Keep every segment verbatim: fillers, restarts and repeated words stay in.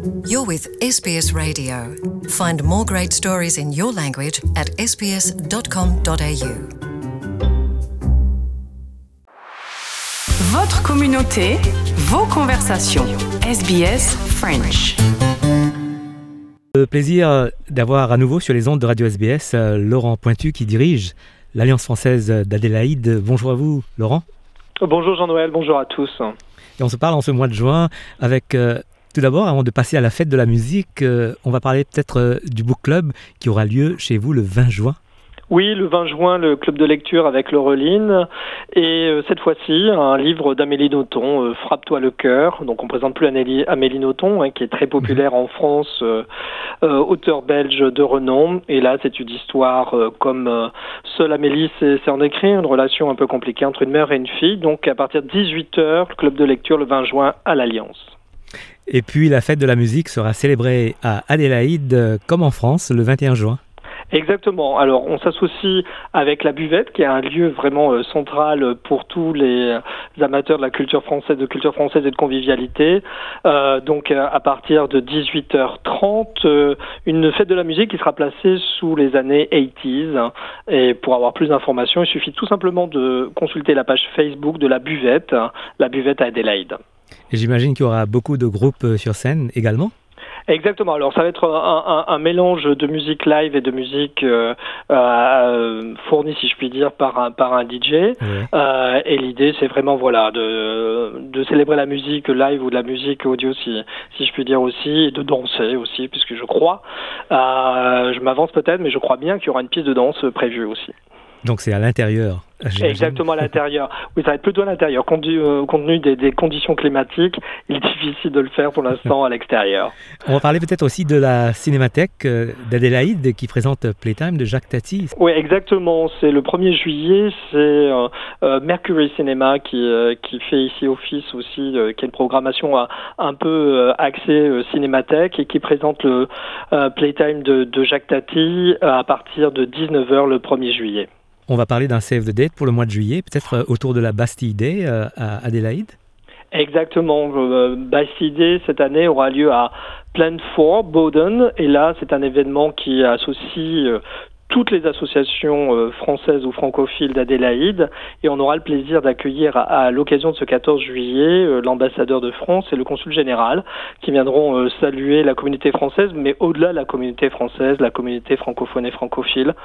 You're with S B S Radio. Find more great stories in your language at s b s dot com dot a u. Votre communauté, vos conversations. S B S French. Le plaisir d'avoir à nouveau sur les ondes de Radio S B S Laurent Pointu qui dirige l'Alliance française d'Adélaïde. Bonjour à vous, Laurent. Bonjour Jean-Noël, bonjour à tous. Et on se parle en ce mois de juin avec, euh, tout d'abord, avant de passer à la fête de la musique, euh, on va parler peut-être euh, du book club qui aura lieu chez vous le vingt juin. Oui, le vingt juin, le club de lecture avec Laureline. Et euh, cette fois-ci, un livre d'Amélie Nothomb, euh, Frappe-toi le cœur. Donc on ne présente plus Amélie, Amélie Nothomb, hein, qui est très populaire en France, euh, euh, auteur belge de renom. Et là, c'est une histoire euh, comme euh, seule Amélie sait, sait en écrire, une relation un peu compliquée entre une mère et une fille. Donc à partir de dix-huit heures, le club de lecture le vingt juin à l'Alliance. Et puis la fête de la musique sera célébrée à Adélaïde, euh, comme en France, le vingt et un juin. Exactement. Alors, on s'associe avec la Buvette, qui est un lieu vraiment euh, central pour tous les amateurs de la culture française, de culture française et de convivialité. Euh, donc, euh, à partir de dix-huit heures trente, euh, une fête de la musique qui sera placée sous les années quatre-vingt-dix. Et pour avoir plus d'informations, il suffit tout simplement de consulter la page Facebook de la Buvette, la Buvette à Adélaïde. Et j'imagine qu'il y aura beaucoup de groupes sur scène également. Exactement. Alors, ça va être un, un, un mélange de musique live et de musique euh, euh, fournie, si je puis dire, par un, par un D J. Ouais. Euh, et l'idée, c'est vraiment, voilà, de, de célébrer la musique live ou de la musique audio, si, si je puis dire aussi, et de danser aussi, puisque je crois, euh, je m'avance peut-être, mais je crois bien qu'il y aura une pièce de danse prévue aussi. Donc, c'est à l'intérieur. J'imagine. Exactement, à l'intérieur. Oui, ça va être plutôt à l'intérieur. Compte, euh, compte tenu des, des conditions climatiques, il est difficile de le faire pour l'instant à l'extérieur. On va parler peut-être aussi de la Cinémathèque d'Adélaïde qui présente Playtime de Jacques Tati. Oui, exactement. C'est le premier juillet. C'est euh, euh, Mercury Cinema qui, euh, qui fait ici office aussi, euh, qui a une programmation euh, un peu euh, axée euh, Cinémathèque et qui présente le euh, Playtime de, de Jacques Tati euh, à partir de dix-neuf heures le premier juillet. On va parler d'un Save the Date pour le mois de juillet, peut-être autour de la Bastille Day euh, à Adélaïde. Exactement. Euh, Bastille Day, cette année, aura lieu à Planford, Bowden. Et là, c'est un événement qui associe euh, toutes les associations euh, françaises ou francophiles d'Adélaïde. Et on aura le plaisir d'accueillir à, à l'occasion de ce quatorze juillet euh, l'ambassadeur de France et le consul général qui viendront euh, saluer la communauté française, mais au-delà de la communauté française, la communauté francophone et francophile.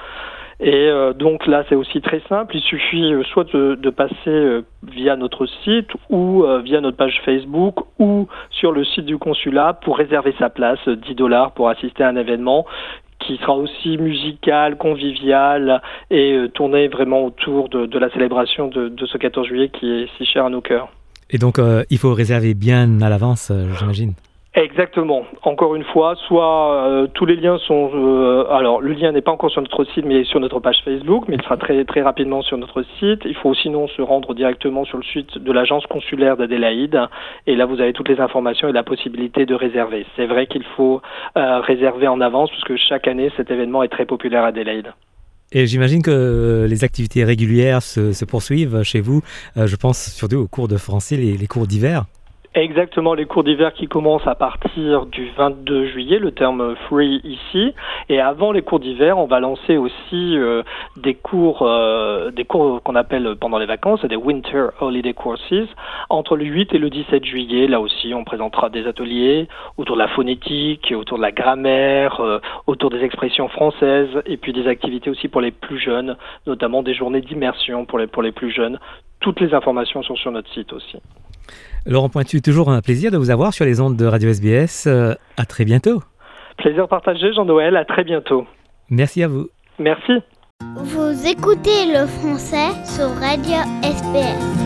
Et euh, donc là, c'est aussi très simple. Il suffit euh, soit de, de passer euh, via notre site ou euh, via notre page Facebook ou sur le site du consulat pour réserver sa place, euh, dix dollars pour assister à un événement qui sera aussi musical, convivial et euh, tourné vraiment autour de, de la célébration de, de ce quatorze juillet qui est si cher à nos cœurs. Et donc, euh, il faut réserver bien à l'avance, euh, j'imagine. Exactement. Encore une fois, soit euh, tous les liens sont... Euh, alors, le lien n'est pas encore sur notre site, mais sur notre page Facebook, mais il sera très, très rapidement sur notre site. Il faut sinon se rendre directement sur le site de l'agence consulaire d'Adélaïde. Et là, vous avez toutes les informations et la possibilité de réserver. C'est vrai qu'il faut euh, réserver en avance, puisque chaque année, cet événement est très populaire à Adélaïde. Et j'imagine que les activités régulières se, se poursuivent chez vous. Euh, je pense surtout aux cours de français, les, les cours d'hiver. Exactement, les cours d'hiver qui commencent à partir du vingt-deux juillet, le terme free ici. Et avant les cours d'hiver, on va lancer aussi euh, des cours euh, des cours qu'on appelle pendant les vacances, des Winter Holiday Courses, entre le huit et le dix-sept juillet. Là aussi, on présentera des ateliers autour de la phonétique, autour de la grammaire, euh, autour des expressions françaises, et puis des activités aussi pour les plus jeunes, notamment des journées d'immersion pour les, pour les plus jeunes. Toutes les informations sont sur notre site aussi. Laurent Pointu, toujours un plaisir de vous avoir sur les ondes de Radio S B S. Euh, à très bientôt. Plaisir partagé, Jean-Noël. À très bientôt. Merci à vous. Merci. Vous écoutez le français sur Radio S B S.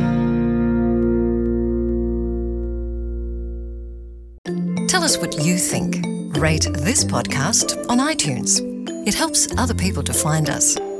Tell us what you think. Rate this podcast on iTunes. It helps other people to find us.